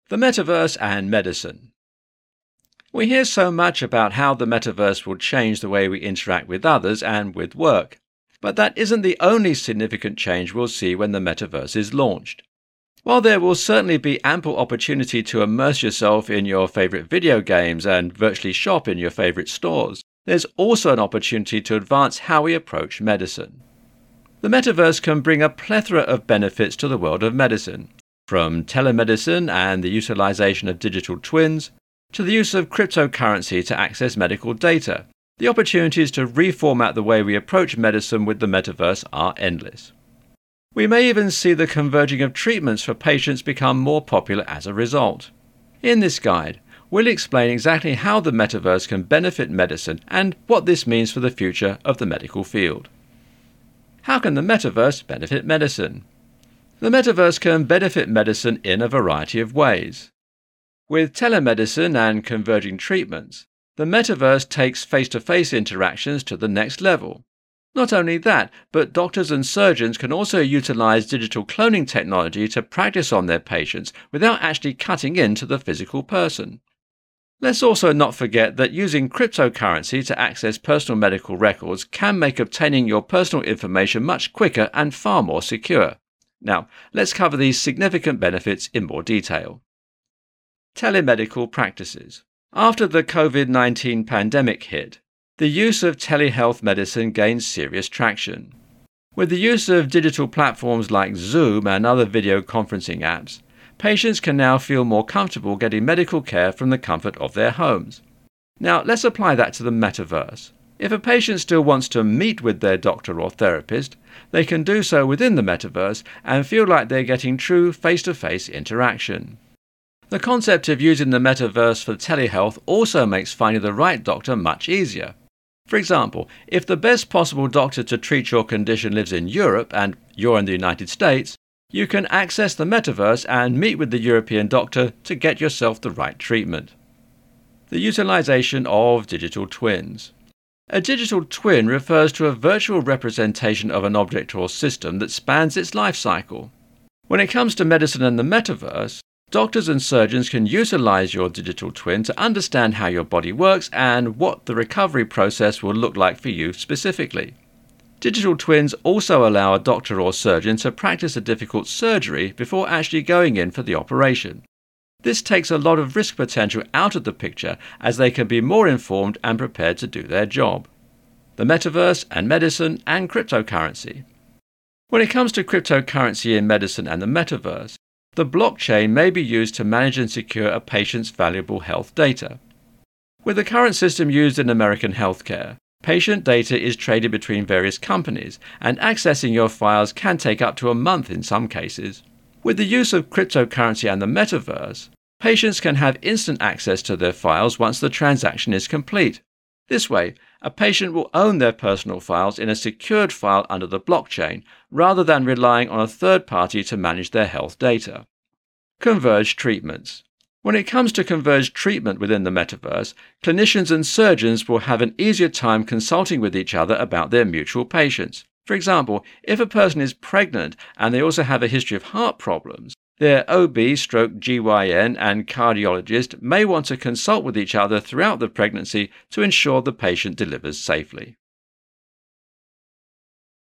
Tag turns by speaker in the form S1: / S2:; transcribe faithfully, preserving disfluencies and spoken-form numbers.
S1: The metaverse and medicine. We hear so much about how the metaverse will change the way we interact with others and with work, but that isn't the only significant change we'll see when the metaverse is launched. While there will certainly be ample opportunity to immerse yourself in your favorite video games and virtually shop in your favorite stores, there's also an opportunity to advance how we approach medicine. The metaverse can bring a plethora of benefits to the world of medicine, from telemedicine and the utilization of digital twins, to the use of cryptocurrency to access medical data. The opportunities to reformat the way we approach medicine with the metaverse are endless. We may even see the converging of treatments for patients become more popular as a result. In this guide, we'll explain exactly how the metaverse can benefit medicine and what this means for the future of the medical field. How can the metaverse benefit medicine? The metaverse can benefit medicine in a variety of ways. With telemedicine and converging treatments, the metaverse takes face-to-face interactions to the next level. Not only that, but doctors and surgeons can also utilize digital cloning technology to practice on their patients without actually cutting into the physical person. Let's also not forget that using cryptocurrency to access personal medical records can make obtaining your personal information much quicker and far more secure. Now, let's cover these significant benefits in more detail. Telemedical practices. After the COVID nineteen pandemic hit, the use of telehealth medicine gained serious traction. With the use of digital platforms like Zoom and other video conferencing apps, patients can now feel more comfortable getting medical care from the comfort of their homes. Now, let's apply that to the metaverse. If a patient still wants to meet with their doctor or therapist, they can do so within the metaverse and feel like they're getting true face-to-face interaction. The concept of using the metaverse for telehealth also makes finding the right doctor much easier. For example, if the best possible doctor to treat your condition lives in Europe and you're in the United States, you can access the metaverse and meet with the European doctor to get yourself the right treatment. The utilization of digital twins. A digital twin refers to a virtual representation of an object or system that spans its life cycle. When it comes to medicine and the metaverse, doctors and surgeons can utilize your digital twin to understand how your body works and what the recovery process will look like for you specifically. Digital twins also allow a doctor or surgeon to practice a difficult surgery before actually going in for the operation. This takes a lot of risk potential out of the picture as they can be more informed and prepared to do their job. The metaverse and medicine and cryptocurrency. When it comes to cryptocurrency in medicine and the metaverse, the blockchain may be used to manage and secure a patient's valuable health data. With the current system used in American healthcare, patient data is traded between various companies, and accessing your files can take up to a month in some cases. With the use of cryptocurrency and the metaverse, patients can have instant access to their files once the transaction is complete. This way, a patient will own their personal files in a secured file under the blockchain, rather than relying on a third party to manage their health data. Converged treatments. When it comes to converged treatment within the metaverse, clinicians and surgeons will have an easier time consulting with each other about their mutual patients. For example, if a person is pregnant and they also have a history of heart problems, their O B stroke G Y N and cardiologist may want to consult with each other throughout the pregnancy to ensure the patient delivers safely.